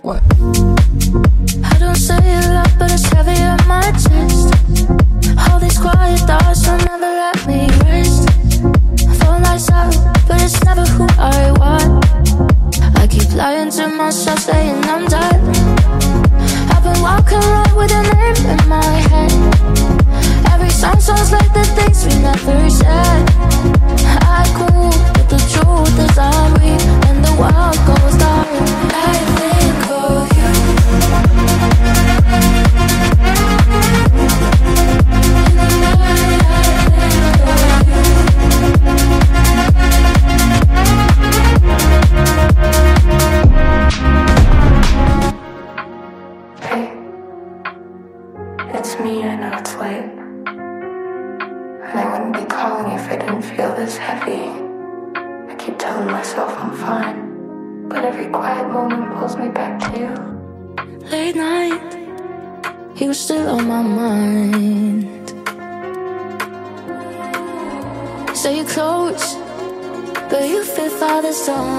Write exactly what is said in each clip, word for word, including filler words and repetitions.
What? I don't say it loud, but it's heavy on my chest. All these quiet thoughts will never let me rest. Phone lights out, but it's never who I want. I keep lying to myself, saying I'm done. I've been walking around with your name in my head. Every song sounds like the things we never said. I cool, but the truth is I'm weak, and the world goes dark. I think of you. In the night, I think of you. Hey, it's me, I know it's late. And I wouldn't be calling if I didn't feel this heavy. I keep telling myself I'm fine, but every quiet moment pulls me back to you. Late night, you were still on my mind. Say you're close, but you fit for the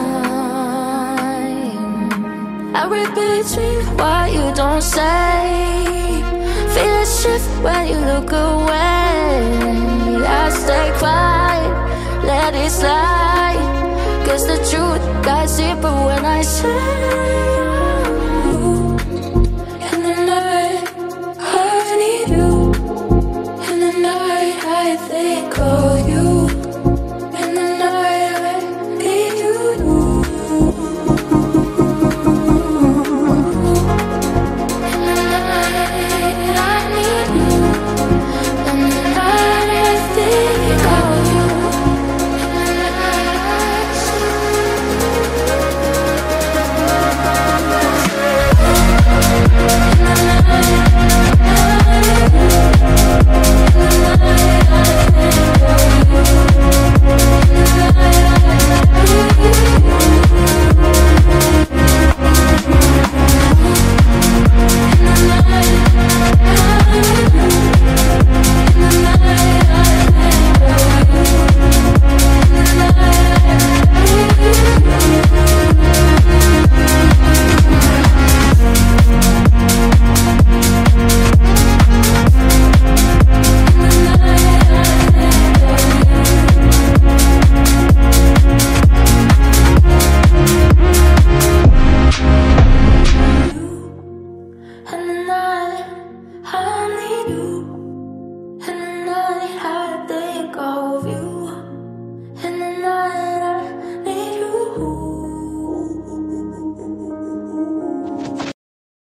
time. I read between what you don't say. Feel it shift when you look away. I stay quiet, let it slide. Guess the truth got deeper when I say